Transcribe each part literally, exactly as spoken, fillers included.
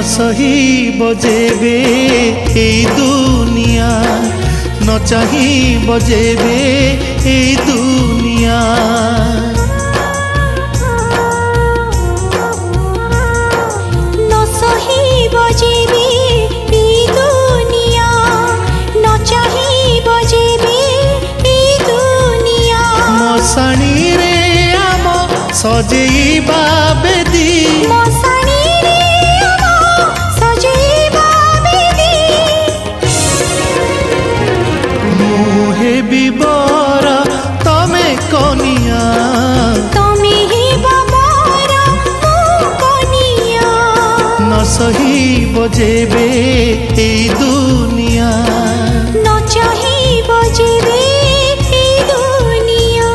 सही बजेबे ए दुनिया न चाही बजेबे ए दुनिया। न सही बजेबे ए दुनिया न चाही बजेबे ए दुनिया। मसाणी रे आम सजेइबा बेदी बिबर तमे कनिया तमे ही बाबर मु कनिया। न सही बजेबे ए दुनिया न चाही बजेबे ए दुनिया।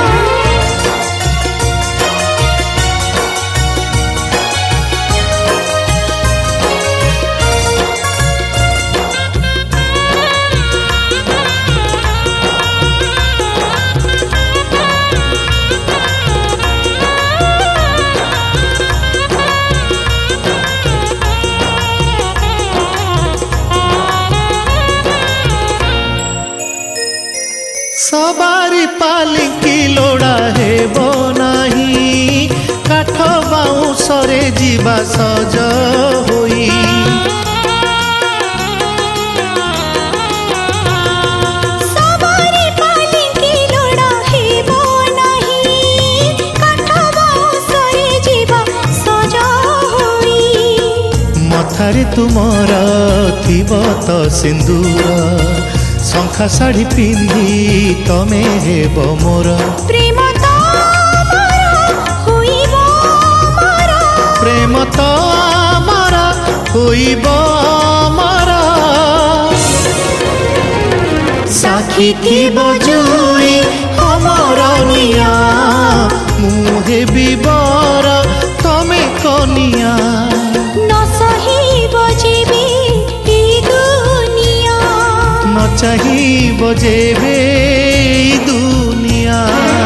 सवारी पालिकी लोड़ा हेबो नाही काठ बाउंसरे जीवा सज होई। सवारी पालिकी लोड़ा हेबो नाही काठ बाउंसरे जीवा सज होई। मथारे तुमर थिब त सिंदूर शंखा साड़ी पिंधि तमे हेब मोर प्रेम तो आमर होइबो मोर प्रेम तो आमर होइबो मोर। साखी थिब जुई हमर निया मु हेबी बर तमे कनिया। न सही बजेबे ए दुनिया न चाही बजेबे ए दुनिया।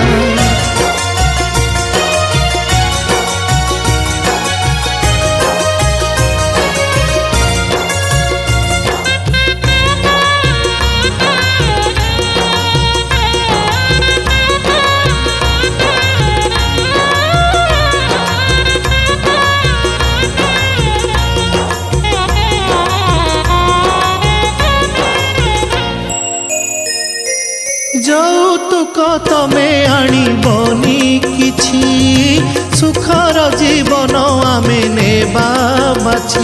যৌতুক তমে আনিবনি কিছু সুখর জীবন আমি নেবা বাছি।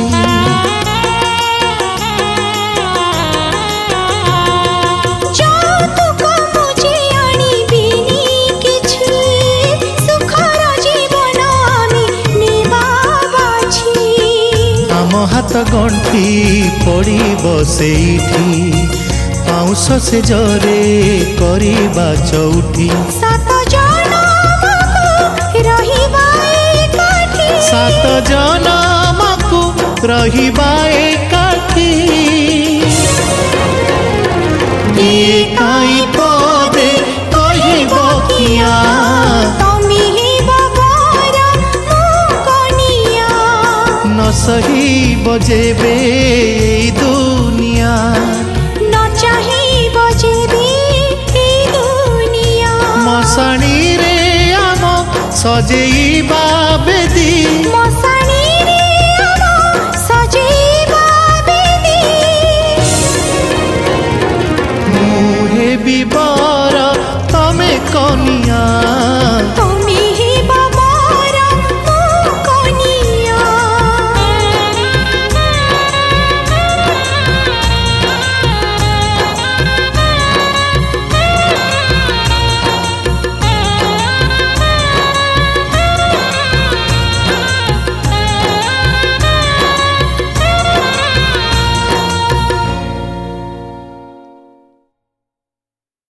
যৌতুক মুঝে আনিবিনি কিছু সুখর জীবন আমি নেবা বাছি। আম হাত গণ্ঠি পড়িব সেইঠি पाउस से जरे करिबा चौठी। सात जनमकु रहिबा एकाठी सात जनमकु रहिबा एकाठी। किए काई पदे कहिब किया तमे हेबो बर मु कनिया। न सही बजेबे ए दुनिया मसाणी रे आम सजेइबा बेदी मसाणी रे आम सजेइबा बेदी। मु हेबी बर तमे कनिया।